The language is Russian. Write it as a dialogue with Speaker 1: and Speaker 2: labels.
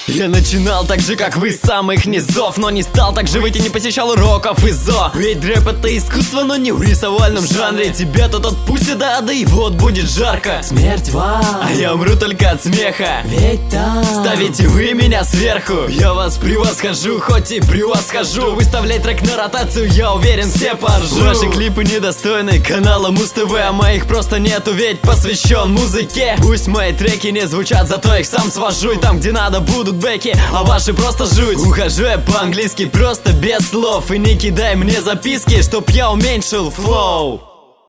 Speaker 1: Я начинал так же, как вы, с самых низов, но не стал так же, и не посещал уроков ИЗО. Ведь рэп это искусство, но не в рисовальном жанре. Тебя тут отпустят, да и вот будет жарко.
Speaker 2: Смерть вам,
Speaker 1: а я умру только от смеха.
Speaker 2: ведь там
Speaker 1: ставите вы меня сверху, я вас превосхожу, хоть и превосхожу. Выставлять трек на ротацию, я уверен, все поржут. Ваши клипы недостойны канала Муз-ТВ, а моих просто нету, ведь посвящен музыке. Пусть мои треки не звучат, зато их сам свожу. И там, где надо, будут бэки, а ваши просто жуть. Ухожу я по-английски просто без слов. И не кидай мне записки, чтоб я уменьшил флоу.